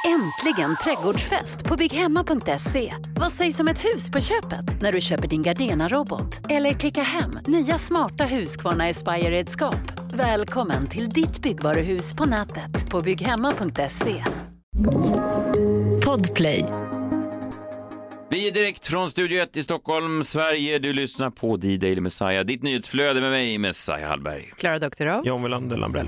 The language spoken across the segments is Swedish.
Äntligen trädgårdsfest på bygghemma.se. Vad sägs om ett hus på köpet när du köper din Gardena-robot? Eller klicka hem nya smarta Husqvarna Aspire-redskap. Välkommen till ditt byggvaruhus på nätet på bygghemma.se. Podplay. Vi är direkt från Studio 1 i Stockholm, Sverige. Du lyssnar på D-Daily Messiah. Ditt nyhetsflöde med mig, Messiah Hallberg. Klara Doktorov. John Welander Lambrell.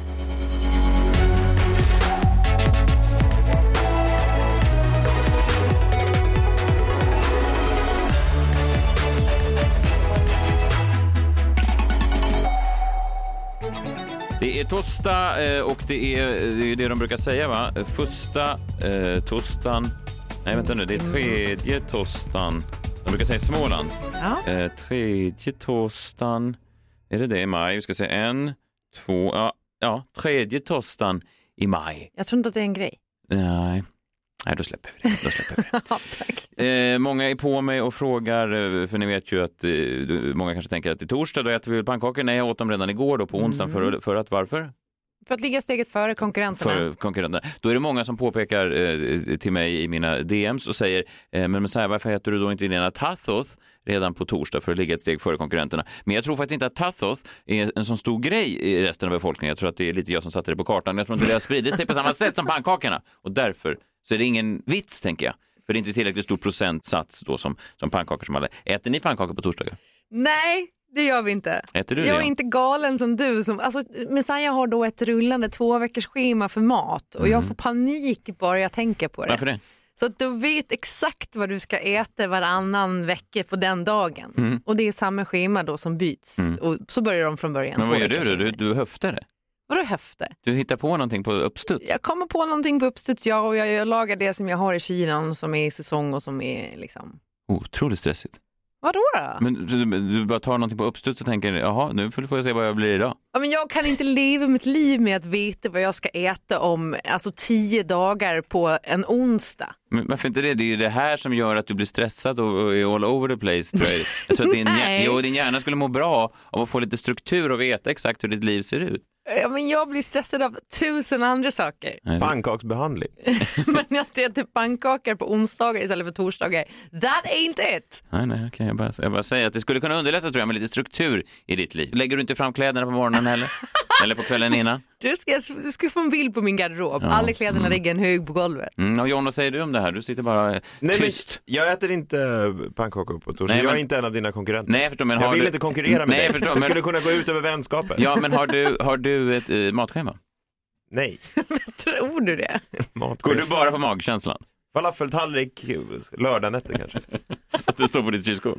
Det är torsdag och det är det de brukar säga, va? Första torsdagen. Nej, vänta nu. Det är tredje torsdagen. De brukar säga Småland. Ja. Tredje torsdagen. Är det i maj? Vi ska säga 1, 2. Ja, tredje torsdagen i maj. Jag tror inte att det är en grej. Nej, då släpper vi det. Ja, tack. Många är på mig och frågar, för ni vet ju att många kanske tänker att det är torsdag, då äter vi väl pannkakor. Nej, jag åt dem redan igår då på onsdagen för att varför? För att ligga steget före konkurrenterna. Då är det många som påpekar till mig i mina DMs och säger, men så här, varför äter du då inte dina tathoth redan på torsdag för att ligga ett steg före konkurrenterna? Men jag tror faktiskt inte att tathoth är en sån stor grej i resten av befolkningen. Jag tror att det är lite jag som satte det på kartan. Jag tror inte det har spridit sig på samma sätt som pannkakorna. Och därför så är det ingen vits, tänker jag. För det är inte tillräckligt stor procentsats då som pannkakor som alla. Äter ni pannkakor på torsdagar? Nej, det gör vi inte. Äter du det? Jag är inte galen som du. Messiah har då ett rullande 2 veckors schema för mat. Och jag får panik bara jag tänker på det. Varför det? Så att du vet exakt vad du ska äta varannan vecka på den dagen. Och det är samma schema då som byts. Och så börjar de från början. Men vad gör du då? Du höftar det? Vadå höfter? Du hittar på någonting på uppstuds? Jag kommer på någonting på uppstuds, ja, och jag lagar det som jag har i kylen som är i säsong och som är liksom... Otroligt stressigt. Vadå då? Men du bara tar någonting på uppstuds och tänker, jaha, nu får jag se vad jag blir idag. Ja, men jag kan inte leva mitt liv med att veta vad jag ska äta om 10 dagar på en onsdag. Men varför inte det? Det är ju det här som gör att du blir stressad och är all over the place, tror jag. Jag tror att din hjärna skulle må bra av att få lite struktur och veta exakt hur ditt liv ser ut. Ja, men jag blir stressad av 1000 andra saker. Pannkaksbehandling. Men jag äter pannkakor på onsdagar istället för torsdagar. That ain't it. Nej, okej. Jag bara säger att det skulle kunna underlätta, tror jag, med lite struktur i ditt liv. Lägger du inte fram kläderna på morgonen heller? Eller på kvällen innan? Du ska få en bild på min garderob. Ja. Alla kläderna ligger en hög på golvet. Och John, vad säger du om det här? Du sitter bara tyst. Jag äter inte pannkakor på torsdag. Jag är inte en av dina konkurrenter. Nej, jag förstår, men jag vill inte konkurrera med dig. Det skulle kunna gå ut över vänskapen. Ja, men har du ett matschema? Nej. Tror du det? Går du bara på magkänslan? Falafeltallrik lördagnätter kanske. Att det står på ditt kylskåp.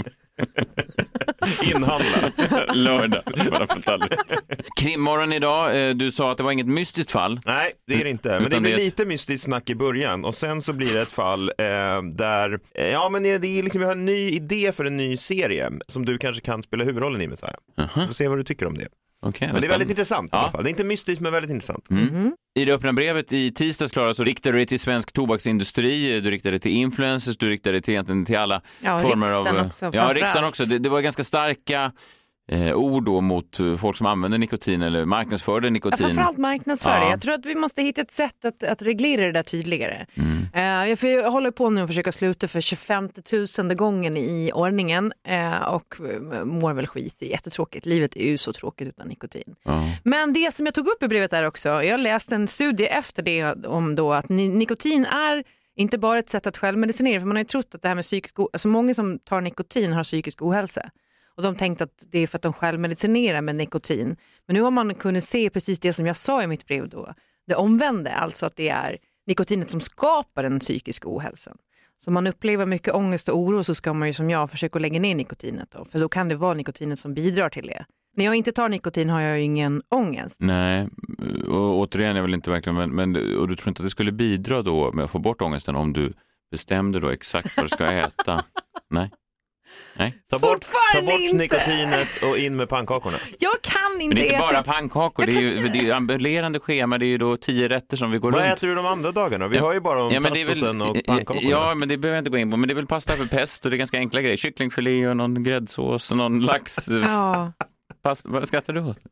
Inhandla. Lördag. Falafeltallrik. Krimmorgon idag. Du sa att det var inget mystiskt fall. Nej, det är det inte. Men det blir lite mystiskt snack i början. Och sen så blir det ett fall där... Ja, men det är liksom, jag har en ny idé för en ny serie som du kanske kan spela huvudrollen i, Messiah. Vi får se vad du tycker om det. Okay, men det är väldigt intressant i alla fall. Det är inte mystiskt, men väldigt intressant. I det öppna brevet i tisdags, Klara, så riktar du dig till svensk tobaksindustri, du riktar dig till influencers, du riktar dig till alla former av... Också, riksdagen också. Det var ganska starka ord då mot folk som använder nikotin eller marknadsförde nikotin. Ja, framförallt marknadsför det. Jag tror att vi måste hitta ett sätt att reglera det där tydligare. Jag håller på nu att försöka sluta för 25,000 gången i ordningen och mår väl skit. Det är jättetråkigt. Livet är ju så tråkigt utan nikotin. Men det som jag tog upp i brevet där också, jag läste en studie efter det om då att nikotin är inte bara ett sätt att självmedicinera, för man har ju trott att det här med psykisk alltså många som tar nikotin har psykisk ohälsa. Och de tänkte att det är för att de självmedicinerar med nikotin. Men nu har man kunnat se precis det som jag sa i mitt brev då. Det omvände, alltså att det är nikotinet som skapar den psykiska ohälsan. Så om man upplever mycket ångest och oro så ska man ju som jag försöka lägga ner nikotinet då. För då kan det vara nikotinet som bidrar till det. När jag inte tar nikotin har jag ju ingen ångest. Nej, och återigen, jag vill inte verkligen, men och du tror inte att det skulle bidra då med att få bort ångesten om du bestämde då exakt vad du ska äta? Nej. Ta bort nikotinet och in med pannkakorna. Jag kan inte äta. Det är inte bara pannkakor, det är ju ambulerande schema, det är ju då 10 rätter som vi går runt. Vad äter du de andra dagarna? Vi har ju bara tassosen och pannkakorna. Ja, men det behöver jag inte gå in på, men det är väl pasta för pest och det är ganska enkla grejer. Kycklingfilé och någon gräddsås och någon lax. Ja. Vad skrattar du åt?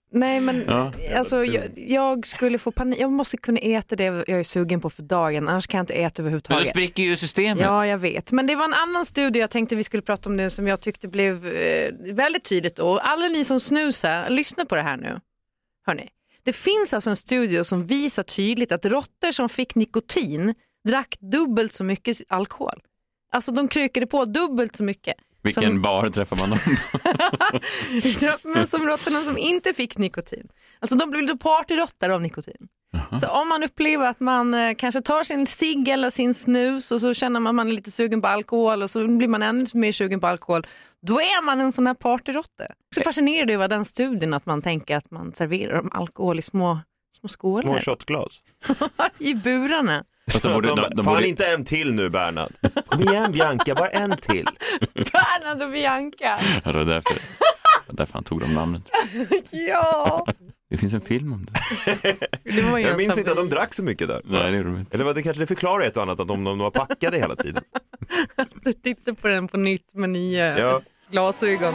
Nej, men alltså, jag skulle få panik. Jag måste kunna äta det jag är sugen på för dagen. Annars kan jag inte äta överhuvudtaget. Men då spricker ju systemet. Ja, jag vet. Men det var en annan studie jag tänkte vi skulle prata om nu som jag tyckte blev väldigt tydligt. Och alla ni som snusar, lyssna på det här nu. Hörrni, det finns alltså en studie som visar tydligt att råttor som fick nikotin drack dubbelt så mycket alkohol. Alltså de krykade på dubbelt så mycket. Vilken bar träffar man dem? Ja, men som råttorna som inte fick nikotin. Alltså de blev partyråttor av nikotin. Så om man upplever att man kanske tar sin cigg eller sin snus och så känner man att man är lite sugen på alkohol och så blir man ännu mer sugen på alkohol, då är man en sån här partyråtta. Så fascinerande över den studien att man tänker att man serverar dem alkohol i små skålar. Små shotglas. I burarna. Fan inte en till nu, Bernhard. Kom igen, Bianca, bara en till. Bernhard och Bianca. Ja, det var därför han tog de namnet. Ja. Det finns en film om det. Jag minns inte att de drack så mycket där. Nej, det gjorde de inte. Eller det kanske det förklarar ett och annat att de var packade hela tiden. Du tittar på den på nytt med nya glasögon.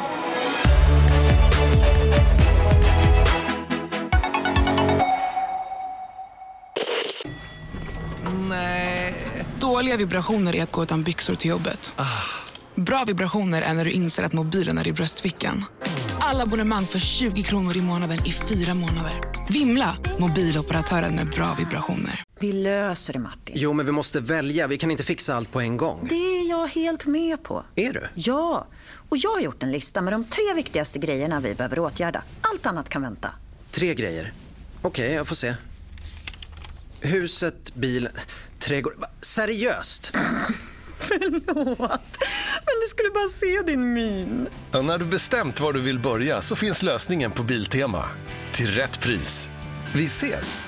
Nej. Dåliga vibrationer är att gå utan byxor till jobbet. Bra vibrationer är när du inser att mobilen är i bröstfickan. Alla abonnemang för 20 kronor i månaden i 4 månader. Vimla, mobiloperatören med bra vibrationer. Vi löser det, Martin. Jo, men vi måste välja. Vi kan inte fixa allt på en gång. Det är jag helt med på. Är du? Ja, och jag har gjort en lista med de 3 viktigaste grejerna vi behöver åtgärda. Allt annat kan vänta. 3 grejer. Okej, jag får se. Huset, bilen, trädgård. Seriöst? Förlåt, men du skulle bara se din min. Och när du bestämt var du vill börja så finns lösningen på Biltema. Till rätt pris. Vi ses!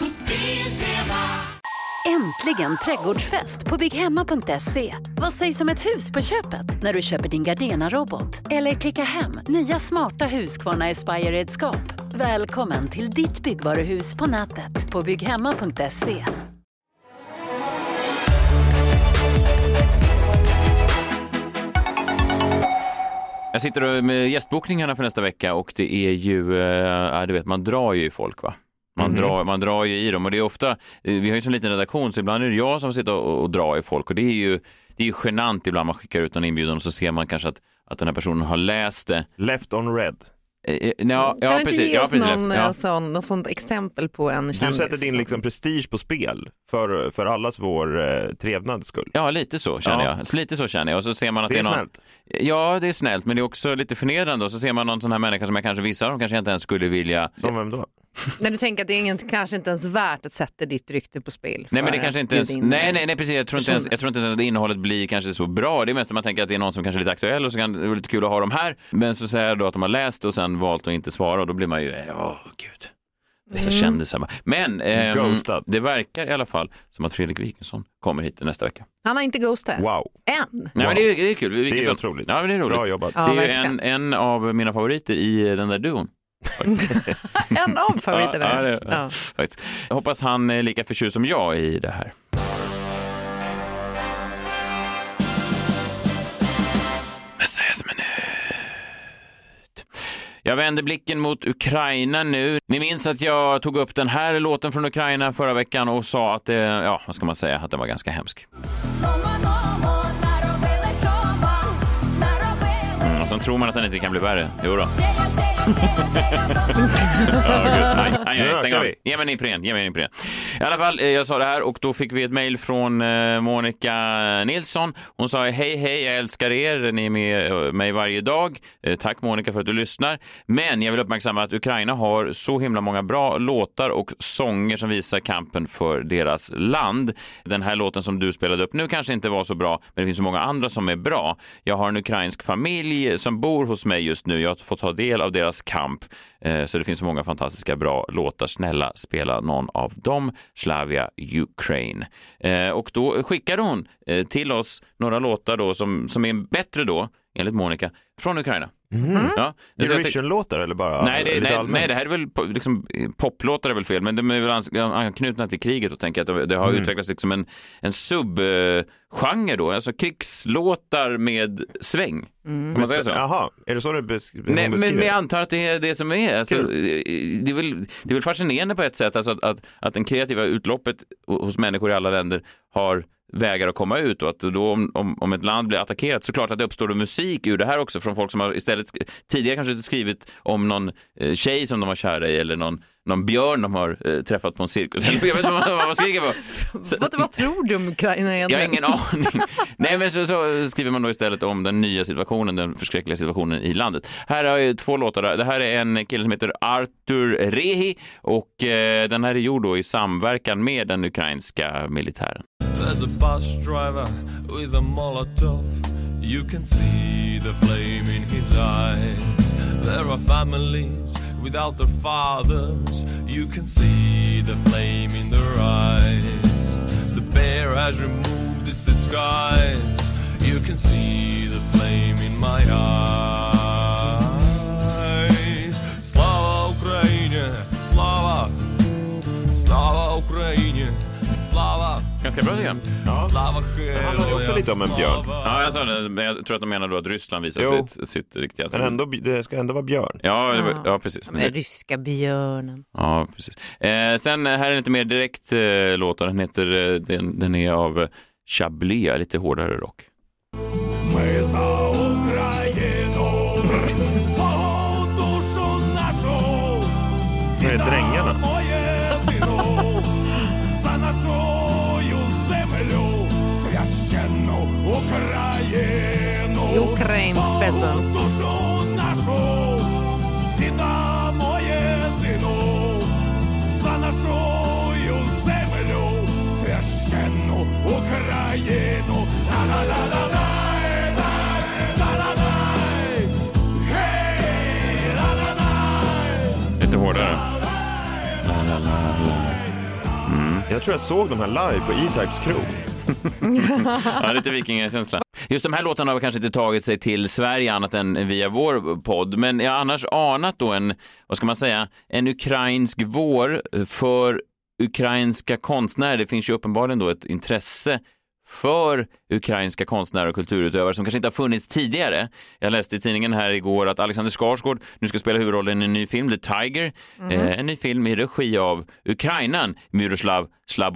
Äntligen trädgårdsfest på bygghemma.se. Vad sägs om ett hus på köpet när du köper din Gardena-robot? Eller klicka hem nya smarta Husqvarna Aspire-redskap. Välkommen till ditt byggvaruhus på nätet på bygghemma.se. Jag sitter med gästbokningarna för nästa vecka och det är ju, du vet, man drar ju i folk, va? Man drar ju i dem och det är ofta, vi har ju så liten redaktion så ibland är det jag som sitter och drar i folk och det är ju genant ibland man skickar ut en inbjudan och så ser man kanske att den här personen har läst det. Left on red. Kan du inte ge oss någon sånt exempel på en kändis? Du sätter din liksom prestige på spel för allas vår trevnads skull. Ja, lite så känner jag. Lite så känner jag. Och så ser man att det är någon... snällt. Ja, det är snällt, men det är också lite förnedrande. Och så ser man någon sån här människa som jag kanske vissa de kanske inte ens skulle vilja... Som vem då? När du tänker att det är kanske inte ens värt att sätta ditt rykte på spel. Nej, men det kanske inte ens... Nej, precis. Jag tror inte ens att innehållet blir kanske så bra. Det är mest att man tänker att det är någon som kanske är lite aktuell och så kan det vara lite kul att ha dem här. Men så säger jag då att de har läst och sen valt att inte svara och då blir man ju, gud. Dessa kändisar. Men det verkar i alla fall som att Fredrik Wikingsson kommer hit nästa vecka. Han har inte ghostat. Wow. Än. Nej, men det är kul. Det är otroligt. Ja, men det är roligt. Bra jobbat. Det är ju en av mina favoriter i den där duon. En av favoriterna. Ja. Faktiskt. Jag hoppas han är lika förtjust som jag i det här. Messias minut. Jag vänder blicken mot Ukraina nu. Ni minns att jag tog upp den här låten från Ukraina förra veckan och sa att det, vad ska man säga, att den var ganska hemsk. Och så tror man att den inte kan bli värre. Jo då. Nej, stäng av. Ge mig en Ipren. I alla fall, jag sa det här och då fick vi ett mejl från Monica Nilsson. Hon sa hej, jag älskar er. Ni är med mig varje dag. Tack Monica för att du lyssnar. Men jag vill uppmärksamma att Ukraina har så himla många bra låtar och sånger som visar kampen för deras land. Den här låten som du spelade upp nu kanske inte var så bra, men det finns så många andra som är bra. Jag har en ukrainsk familj som bor hos mig just nu. Jag har fått ta del av deras kamp. Så det finns så många fantastiska bra låtar. Snälla, spela någon av dem. Slavia Ukraine. Och då skickade hon till oss några låtar då som är bättre då, enligt Monica, från Ukraina. Ja. Eurovision-låtar eller bara nej, det här är väl liksom, poplåtar är väl fel, men de är väl anknutna till kriget och tänker att det har utvecklats liksom en subgenre då, alltså krigslåtar med sväng. Kan man säga så? Jaha, är det så du beskriver? Nej, men jag antar att det är det som är. Alltså, det är väl fascinerande på ett sätt alltså att den kreativa utloppet hos människor i alla länder har vägar att komma ut och att då om ett land blir attackerat så klart att det uppstår musik ur det här också från folk som har istället tidigare kanske skrivit om någon tjej som de var kära i eller någon björn de har träffat på en cirkus. Jag vet inte vad man skriker på. Vad tror du om Ukraina egentligen? Jag har ingen aning. Nej, men så skriver man då istället om den nya situationen, den förskräckliga situationen i landet. Här har jag 2 låtar. Det här är en kille som heter Artur Rehi och den här är gjord då i samverkan med den ukrainska militären. There's a bus driver with a Molotov. You can see the flame in his eyes. There are families without their fathers. You can see the flame in their eyes. The bear has removed its disguise. You can see the flame in my eyes. Slava Ukraine, slava. Slava Ukraine, slava. Ganska bra igen. Ja. Det handlar också lite om en björn. Ja, jag sa det, men jag tror att de menar då att Ryssland visar sitt riktiga. Men ändå, det ska ändå vara björn. Ja, precis. Men ryska björnen. Ja, precis. Sen här är lite mer direkt låt. Den heter, den är av Chablis, lite hårdare rock. Det är drängarna. Ukraine peasants. Lite hårdare. Jag tror jag såg de här live på E-Types krog. Ja, lite vikingakänsla. Just de här låtarna har kanske inte tagit sig till Sverige annat än via vår podd, men jag har annars anat då en ukrainsk vår för ukrainska konstnärer. Det finns ju uppenbarligen då ett intresse för ukrainska konstnärer och kulturutövare som kanske inte har funnits tidigare. Jag läste i tidningen här igår att Alexander Skarsgård nu ska spela huvudrollen i en ny film, The Tiger. En ny film i regi av Ukrainan, Myroslav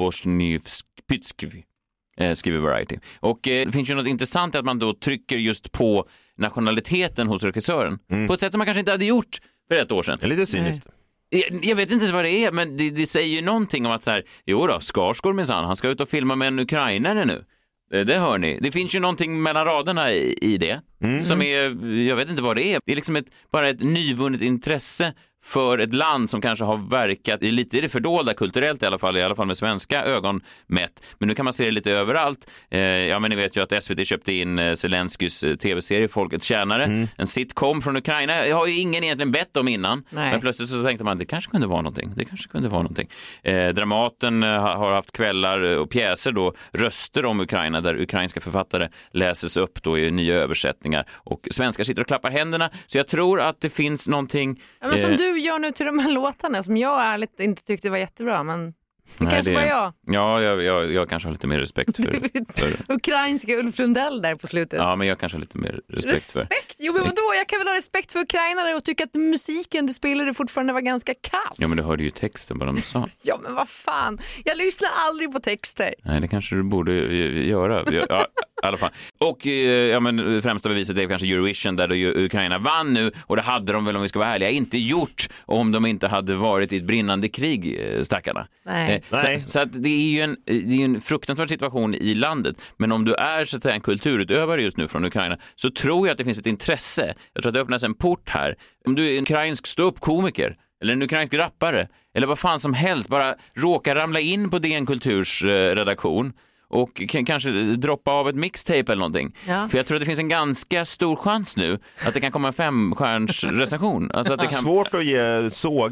Slabozhnivsky, skriver Variety. Och det finns ju något intressant att man då trycker just på nationaliteten hos regissören på ett sätt som man kanske inte hade gjort för ett år sedan. Det är lite cyniskt. Jag vet inte vad det är, men det säger ju någonting om att så här, jo då, Skarsgård minsann, han ska ut och filma med en ukrainare nu. Det hör ni. Det finns ju någonting mellan raderna i det som är, jag vet inte vad det är. Det är liksom bara ett nyvunnet intresse för ett land som kanske har verkat lite i det fördolda kulturellt i alla fall med svenska ögon mätt. Men nu kan man se det lite överallt. Ja, men ni vet ju att SVT köpte in Zelenskys tv-serie Folkets tjänare, en sitcom från Ukraina. Jag har ju ingen egentligen bett om innan. Nej. Men plötsligt så tänkte man det kanske kunde vara någonting. Dramaten har haft kvällar och pjäser då, röster om Ukraina där ukrainska författare läses upp då i nya översättningar och svenskar sitter och klappar händerna. Så jag tror att det finns någonting. Ja, men som du gör nu till de här låtarna som jag ärligt inte tyckte var jättebra, men kanske var jag. Ja, jag kanske har lite mer respekt för ukrainska Ulf Lundell där på slutet. Ja, men jag kanske har lite mer respekt för. Jo, men vadå? Jag kan väl ha respekt för ukrainare och tycka att musiken du spelade fortfarande var ganska kass. Ja, men du hörde ju texten vad de sa. Ja, men vad fan. Jag lyssnar aldrig på texter. Nej, det kanske du borde göra. Ja, i alla fall. Och ja, men främsta beviset är kanske Eurovision där då Ukraina vann nu, och det hade de väl, om vi ska vara ärliga, inte gjort om de inte hade varit i ett brinnande krig, stackarna. Nej. Så att det är ju en fruktansvärd situation i landet, men om du är så att säga en kulturutövare just nu från Ukraina så tror jag att det finns ett intresse. Jag tror att det öppnas en port här. Om du är en ukrainsk ståuppkomiker eller en ukrainsk rappare eller vad fan som helst, bara råkar ramla in på DN Kulturs redaktion och kanske droppa av ett mixtape eller någonting. Ja. För jag tror att det finns en ganska stor chans nu att det kan komma en 5-stjärns recension. Alltså att det kan... Svårt att ge såga.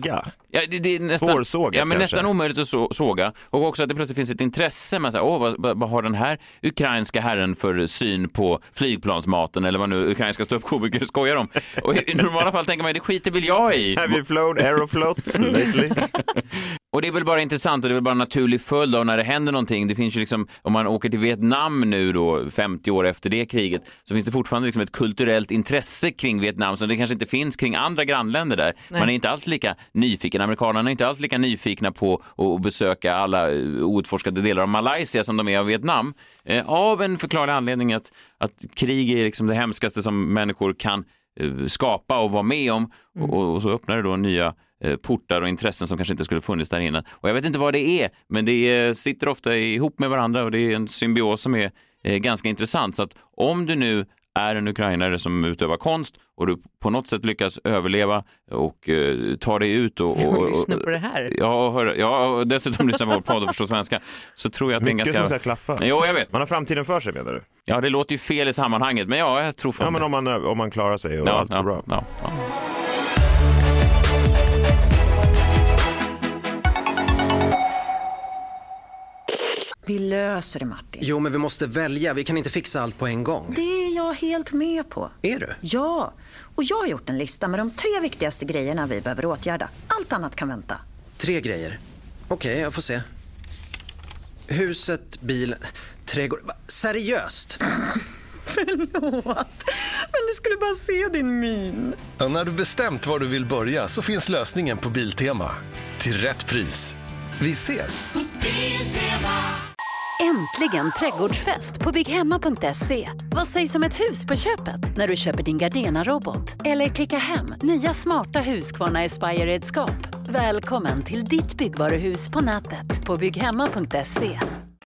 Ja, det är nästan, svårsågat, men nästan omöjligt att såga. Och också att det plötsligt finns ett intresse. Man säger, vad har den här ukrainska herren för syn på flygplansmaten eller vad nu ukrainska ståuppkomiker skojar om. Och i normala fall tänker man, det skiter väl jag i. Have you flown Aeroflot lately? Och det är väl bara intressant och det är väl bara en naturlig följd av när det händer någonting. Det finns ju liksom, om man åker till Vietnam nu då, 50 år efter det kriget, så finns det fortfarande liksom ett kulturellt intresse kring Vietnam som det kanske inte finns kring andra grannländer där. Nej. Man är inte alls lika nyfiken. Amerikanerna är inte alls lika nyfikna på att besöka alla outforskade delar av Malaysia som de är av Vietnam. Av en förklarlig anledning att krig är liksom det hemskaste som människor kan skapa och vara med om. Och så öppnar det då nya portar och intressen som kanske inte skulle funnits där innan. Och jag vet inte vad det är, men det sitter ofta ihop med varandra och det är en symbios som är ganska intressant. Så att om du nu är en ukrainare som utövar konst och du på något sätt lyckas överleva och ta dig ut och lyssna på det här. Ja, dessutom lyssna på vår podd och förstå svenska, så tror jag att mycket det är ganska... som ska klaffa. Jo, jag vet. Man har framtiden för sig, menar du? Ja, det låter ju fel i sammanhanget, men jag tror fan men om man klarar sig och allt är bra. Ja. Vi löser det, Martin. Jo, men vi måste välja. Vi kan inte fixa allt på en gång. Det är jag helt med på. Är du? Ja, och jag har gjort en lista med de 3 viktigaste grejerna vi behöver åtgärda. Allt annat kan vänta. 3 grejer. Okej, jag får se. Huset, bilen, trädgård. Seriöst? Förlåt, men du skulle bara se din min. Och när du bestämt var du vill börja så finns lösningen på Biltema. Till rätt pris. Vi ses! Äntligen trädgårdsfest på bygghemma.se. Vad sägs om ett hus på köpet när du köper din Gardena-robot? Eller klicka hem nya smarta Husqvarna Aspire-redskap. Välkommen till ditt byggvaruhus på nätet på bygghemma.se.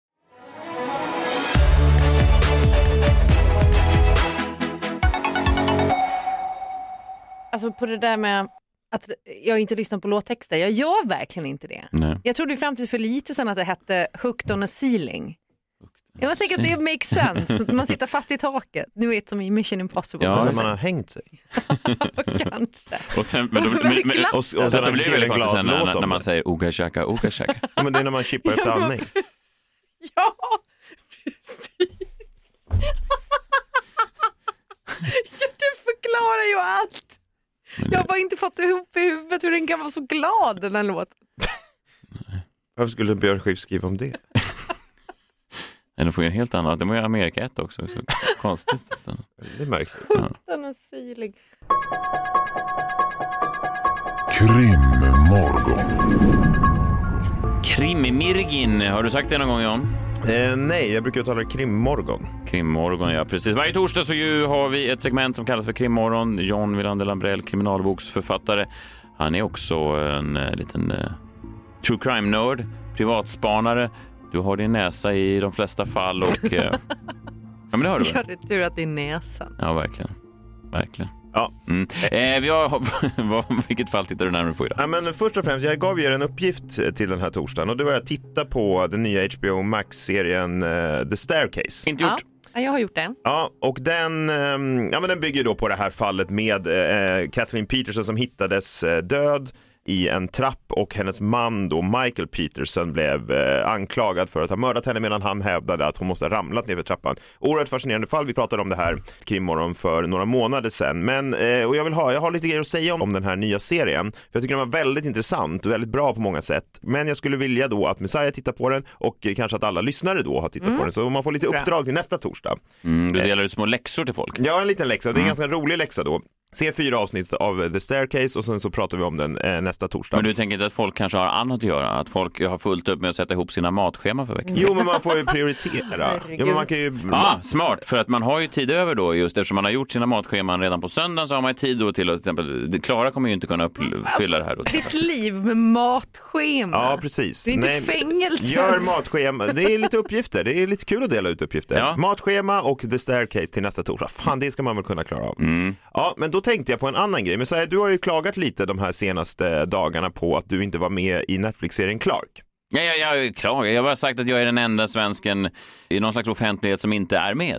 Alltså på det där med att jag inte lyssnar på låttexter. Jag gör verkligen inte det. Nej. Jag trodde fram till för lite sedan att det hette Hooked on a ceiling. Jag tänker att det makes sense. Man sitter fast i taket. Nu vet som i Mission Impossible. Ja, man har hängt sig. Kanske. Och sen, men då blir det väldigt konstigt sen när man säger Oga Shaka. Ja, men det är när man chippar efter andning. Ja, precis. Du förklarar ju allt. Jag har bara inte fått ihop i huvudet hur den kan vara så glad, den här låten. Varför skulle Björn Skifs skriva om det? Den får ju en helt annan. Det var ju Amerika 1 också. Så konstigt. Det är märkligt. Den är syrlig. Krimmirgin. Har du sagt det någon gång, Jan? Nej, jag brukar tala krimmorgon. Krimmorgon, ja precis. Varje torsdag så har vi ett segment som kallas för Krimmorgon. John Wilander Lambrell, kriminalboksförfattare. Han är också en liten true crime-nörd, privatspanare. Du har din näsa i de flesta fall och... ja, men det har du väl? Ja, det är tur att det är näsan. Ja, verkligen. Ja. Vilket fall tittar du närmare på idag? Ja, men först och främst, jag gav er en uppgift till den här torsdagen och det var att titta på den nya HBO Max-serien The Staircase. Inte gjort. Ja, jag har gjort det. Ja, och den bygger då på det här fallet med Kathleen Peterson som hittades död i en trapp och hennes man då Michael Peterson blev anklagad för att ha mördat henne medan han hävdade att hon måste ha ramlat ner för trappan. Oerhört fascinerande fall. Vi pratade om det här krimmorgon för några månader sedan. Men och jag har lite grejer att säga om den här nya serien. För jag tycker den var väldigt intressant och väldigt bra på många sätt. Men jag skulle vilja då att Messiah tittar på den och kanske att alla lyssnare då har tittat på den. Så man får lite uppdrag till nästa torsdag. Du delar ut små läxor till folk. Ja, en liten läxa. Det är en ganska rolig läxa då. Se 4 avsnitt av The Staircase och sen så pratar vi om den nästa torsdag. Men du tänker inte att folk kanske har annat att göra? Att folk har fullt upp med att sätta ihop sina matschema för veckan? Jo, men man får ju prioritera. Jo, men man kan ju... smart, för att man har ju tid över då just eftersom man har gjort sina matscheman redan på söndagen så har man ju tid då till att till exempel Klara kommer ju inte kunna uppfylla det här då. Ditt liv med matschema. Ja, precis. Det är inte fängelse. Gör matschema. Det är lite uppgifter. Det är lite kul att dela ut uppgifter. Ja. Matschema och The Staircase till nästa torsdag. Fan, det ska man väl kunna klara av. Ja, men då tänkte jag på en annan grej. Men så här, du har ju klagat lite de här senaste dagarna på att du inte var med i Netflix-serien Clark. Ja, jag klagar. Jag har bara sagt att jag är den enda svensken i någon slags offentlighet som inte är med.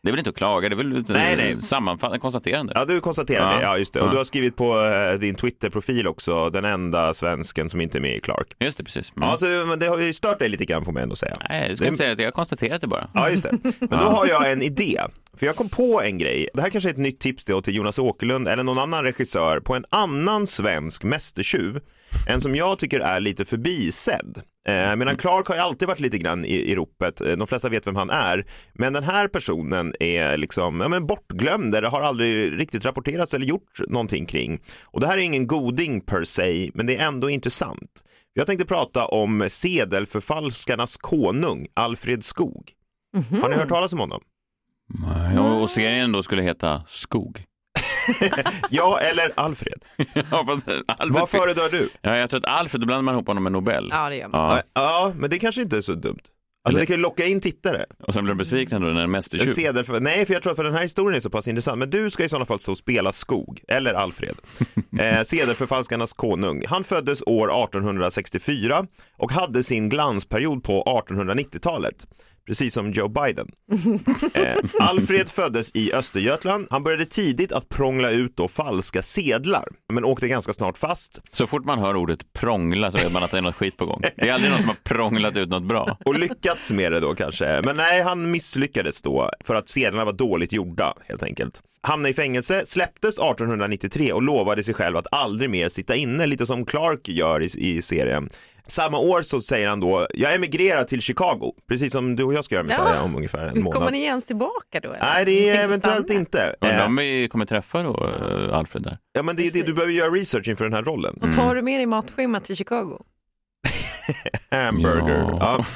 Det är väl inte att klaga, det är väl sammanfattande konstaterande. Ja, du konstaterar det, ja just det. Och du har skrivit på din Twitter-profil också, den enda svensken som inte är med i Clark. Just det, precis. Ja, så det har ju stört dig lite grann, får man ändå säga. Nej, jag ska inte säga att jag har konstaterat det bara. Ja, just det. Men då har jag en idé. För jag kom på en grej. Det här kanske är ett nytt tips då till Jonas Åkerlund eller någon annan regissör på en annan svensk mästertjuv. En som jag tycker är lite förbisedd. Medan Clark har ju alltid varit lite grann i ropet. De flesta vet vem han är. Men den här personen är liksom bortglömd. Det har aldrig riktigt rapporterats eller gjort någonting kring. Och det här är ingen goding per se, men det är ändå intressant. Jag tänkte prata om sedelförfalskarnas konung, Alfred Skog. Har ni hört talas om honom? Ja, och serien då skulle heta Skog. Ja, eller Alfred. Vad föredrar du? Ja, jag tror att Alfred, då blandar man ihop honom med Nobel. Ja, det gör man. Ja, men det kanske inte är så dumt. Alltså det kan ju locka in tittare. Och sen blir de besvikna då när det mest är tjuv. Nej, för jag tror att den här historien är så pass intressant. Men du ska i sådana fall så spela Skog, eller Alfred. Sedelförfalskarnas konung. Han föddes år 1864 och hade sin glansperiod på 1890-talet. Precis som Joe Biden. Alfred föddes i Östergötland. Han började tidigt att prångla ut då falska sedlar, men åkte ganska snart fast. Så fort man hör ordet prångla så vet man att det är något skit på gång. Det är aldrig någon som har prånglat ut något bra. Och lyckats med det då kanske. Men nej, han misslyckades då för att sedlarna var dåligt gjorda helt enkelt. Hamnade i fängelse, släpptes 1893 och lovade sig själv att aldrig mer sitta inne, lite som Clark gör i serien. Samma år så säger han då, jag emigrerar till Chicago, precis som du och jag ska göra med Messiah om ungefär en månad. Kommer ni ens tillbaka då? Eller? Nej, det är eventuellt inte. Undrar om vi kommer träffa då Alfred där. Ja, men det är det, du behöver göra research inför den här rollen. Och tar du med dig matschemat till Chicago? Hamburger.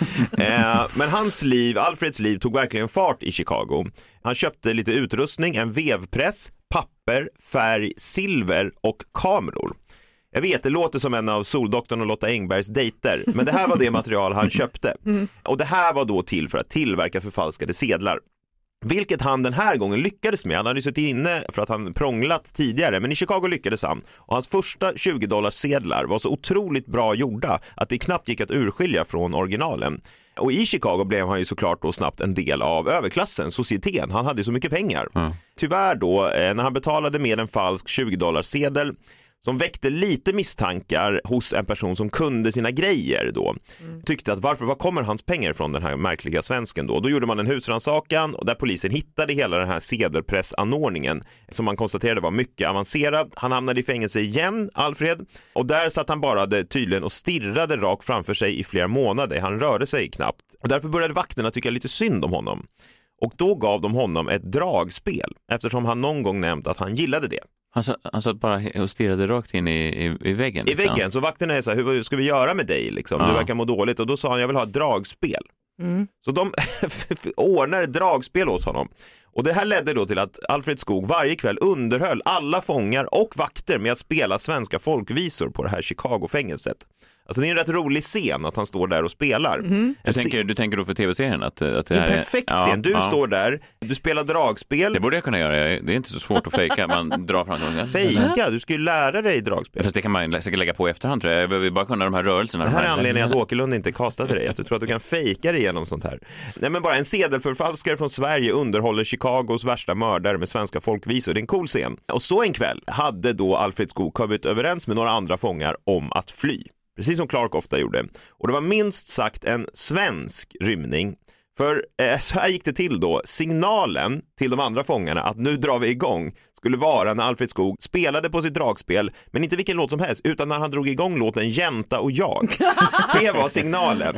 Ja. Men Alfreds liv tog verkligen fart i Chicago. Han köpte lite utrustning, en vevpress, papper, färg, silver och kameror. Jag vet, det låter som en av Soldoktorn och Lotta Engbergs dejter, men det här var det material han köpte. Och det här var då till för att tillverka förfalskade sedlar. Vilket han den här gången lyckades med. Han hade suttit inne för att han prånglat tidigare, men i Chicago lyckades han. Och hans första $20 sedlar var så otroligt bra gjorda att det knappt gick att urskilja från originalen. Och i Chicago blev han ju såklart då snabbt en del av överklassen, societeten. Han hade så mycket pengar. Tyvärr då, när han betalade med en falsk $20 sedel som väckte lite misstankar hos en person som kunde sina grejer då. Tyckte att var kommer hans pengar från, den här märkliga svensken då? Då gjorde man en husrannsakan och där polisen hittade hela den här sedelpressanordningen som man konstaterade var mycket avancerad. Han hamnade i fängelse igen, Alfred, och där satt han bara tydligen och stirrade rakt framför sig i flera månader. Han rörde sig knappt. Och därför började vakterna tycka lite synd om honom. Och då gav de honom ett dragspel eftersom han någon gång nämnt att han gillade det. Han satt bara och stirrade rakt in i väggen. Liksom. I väggen, så vakterna är så här, hur ska vi göra med dig? Liksom? Du verkar må dåligt. Och då sa han, jag vill ha ett dragspel. Så de ordnade ett dragspel åt honom. Och det här ledde då till att Alfred Skog varje kväll underhöll alla fångar och vakter med att spela svenska folkvisor på det här Chicago-fängelset. Alltså det är en rätt rolig scen att han står där och spelar. Du tänker då för tv-serien att det är en perfekt scen. Du står där, du spelar dragspel. Det borde jag kunna göra. Det är inte så svårt att fejka. Man drar fram något. Fejka? Du ska ju lära dig dragspel. Fast det kan man säkert lägga på i efterhand, tror jag. Jag behöver bara kunna de här rörelserna. Det här är anledningen att Åkerlund inte kastade dig. Att du tror att du kan fejka dig igenom sånt här. Nej, men bara en sedelförfalskare från Sverige underhåller Chicagos värsta mördare med svenska folkvisor. Det är en cool scen. Och så en kväll hade då Alfred Skog kommit överens med några andra fångar om att fly. Precis som Clark ofta gjorde. Och det var minst sagt en svensk rymning. För så här gick det till då. Signalen till de andra fångarna att nu drar vi igång skulle vara när Alfred Skog spelade på sitt dragspel, men inte vilken låt som helst, utan när han drog igång låten Jänta och jag. Det var signalen.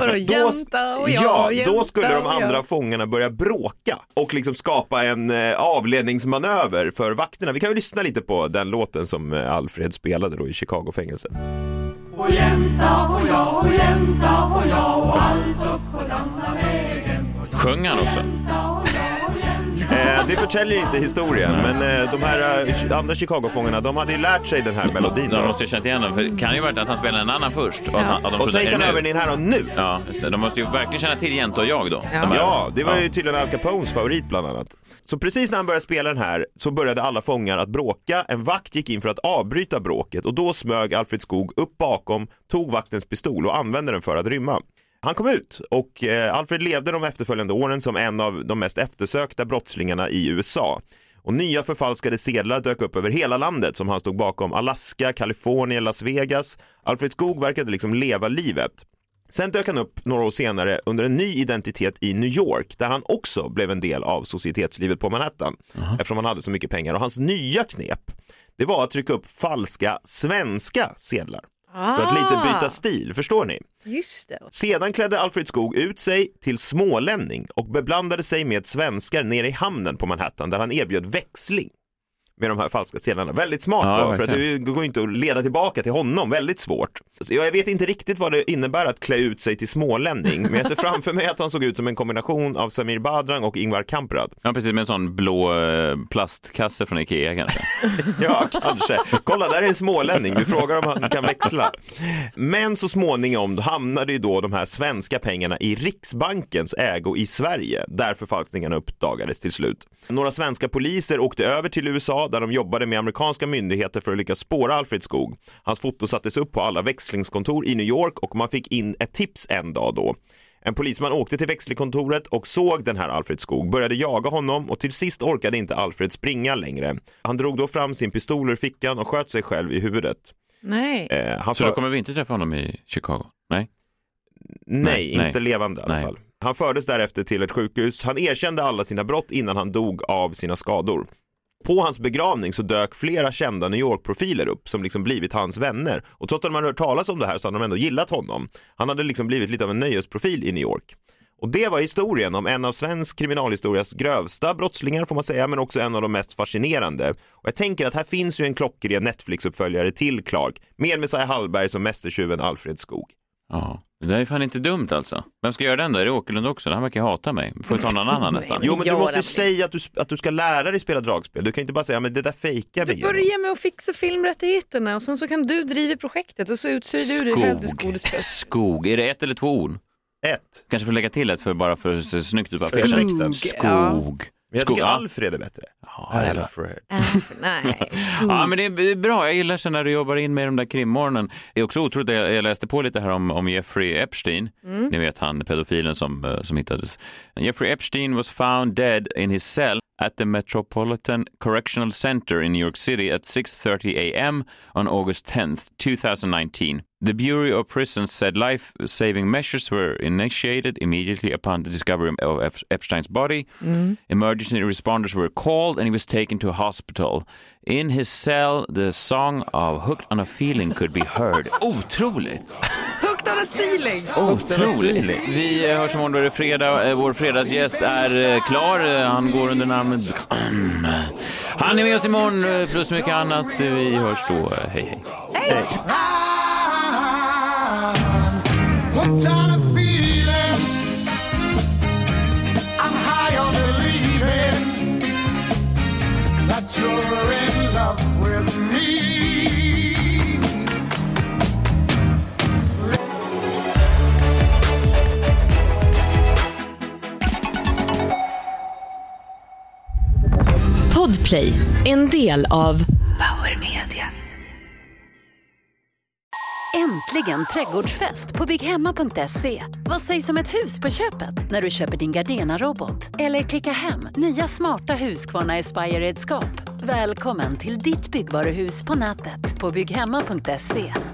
Då skulle de andra fångarna börja bråka och liksom skapa en avledningsmanöver för vakterna. Vi kan ju lyssna lite på den låten som Alfred spelade då i Chicago-fängelset. Och jänta och jag och jänta och jag och allt upp på denna vägen. Sjöng han också? Det förtäljer inte historien, men de här andra Chicago-fångarna, de hade ju lärt sig den här melodin. De måste ju känt igen den, för det kan ju vara att han spelade en annan först. Och sen kan över den här och nu. Ja, just det. De måste ju verkligen känna till Jänta och jag då. Ja, det var ju tydligen Al Capones favorit bland annat. Så precis när han började spela den här så började alla fångar att bråka. En vakt gick in för att avbryta bråket och då smög Alfred Skog upp bakom, tog vaktens pistol och använde den för att rymma. Han kom ut och Alfred levde de efterföljande åren som en av de mest eftersökta brottslingarna i USA. Och nya förfalskade sedlar dök upp över hela landet som han stod bakom. Alaska, Kalifornien, Las Vegas. Alfred Skog verkade liksom leva livet. Sen dök han upp några år senare under en ny identitet i New York där han också blev en del av societetslivet på Manhattan eftersom han hade så mycket pengar. Och hans nya knep, det var att trycka upp falska svenska sedlar. För att lite byta stil, förstår ni? Just det. Sedan klädde Alfred Skog ut sig till smålänning och beblandade sig med svenskar nere i hamnen på Manhattan där han erbjöd växling med de här falska sedlarna. Väldigt smart för att det går inte att leda tillbaka till honom, väldigt svårt. Så jag vet inte riktigt vad det innebär att klä ut sig till smålänning, men jag ser framför mig att han såg ut som en kombination av Samir Badran och Ingvar Kamprad. Ja, precis, med en sån blå plastkasse från Ikea kanske. Ja, kanske. Kolla, där är en smålänning. Du frågar om han kan växla. Men så småningom hamnade ju då de här svenska pengarna i Riksbankens ägo i Sverige, där förfalskningarna uppdagades till slut. Några svenska poliser åkte över till USA där de jobbade med amerikanska myndigheter för att lyckas spåra Alfred Skog. Hans foto sattes upp på alla växlingskontor i New York och man fick in ett tips en dag då. En polisman åkte till växlingskontoret och såg den här Alfred Skog, började jaga honom och till sist orkade inte Alfred springa längre. Han drog då fram sin pistol ur fickan och sköt sig själv i huvudet. Nej. Så då kommer vi inte träffa honom i Chicago? Nej, inte levande i alla fall. Han fördes därefter till ett sjukhus. Han erkände alla sina brott innan han dog av sina skador. På hans begravning så dök flera kända New York-profiler upp som liksom blivit hans vänner. Och trots att man hört talas om det här så hade de ändå gillat honom. Han hade liksom blivit lite av en nöjesprofil i New York. Och det var historien om en av svensk kriminalhistorias grövsta brottslingar får man säga, men också en av de mest fascinerande. Och jag tänker att här finns ju en klockren Netflix-uppföljare till Clark med Messiah Hallberg som mästertjuven Alfred Skog. Ja, det där är fan inte dumt alltså. Vem ska göra den då? Är det Åkerlund också? Han verkar hata mig. Får jag ta någon annan nästan? Jo, men du måste säga att du ska lära dig spela dragspel. Du kan inte bara säga, men det där fejkar vi. Du börjar med att fixa filmrättigheterna och sen så kan du driva projektet och så utser du det skådespel. Skog. Är det ett eller två ord? Ett. Kanske får lägga till ett för bara för att se snyggt ut på affischen. Skog. Men jag tycker Alfred är bättre. Alfred. Nej. Ja, men det är bra. Jag gillar sen när du jobbar in med de där krimmorgonen. Det är också otroligt. Jag läste på lite här om Jeffrey Epstein. Ni vet han, pedofilen som hittades. Jeffrey Epstein was found dead in his cell at the Metropolitan Correctional Center in New York City at 6:30 a.m. on August 10th, 2019. The Bureau of Prisons said life-saving measures were initiated immediately upon the discovery of Epstein's body. Emergency responders were called and he was taken to a hospital. In his cell, the song of Hooked on a Feeling could be heard. Otroligt! Hooked on a ceiling! Otroligt! Vi hörs imorgon, då är det fredag. Vår fredagsgäst är klar. Han går under namnet... Han är med oss imorgon, plus mycket annat. Vi hörs då. Hej, hej. Hej! Hooked on a feeling, I'm high on believing that you're in love with me. Podplay, en del av Power Media. Äntligen trädgårdsfest på BigHemma.se. Vad sägs om ett hus på köpet när du köper din Gardena-robot? Eller klicka hem nya smarta Husqvarna Aspire-redskap. Välkommen till ditt byggvaruhus på nätet på BigHemma.se.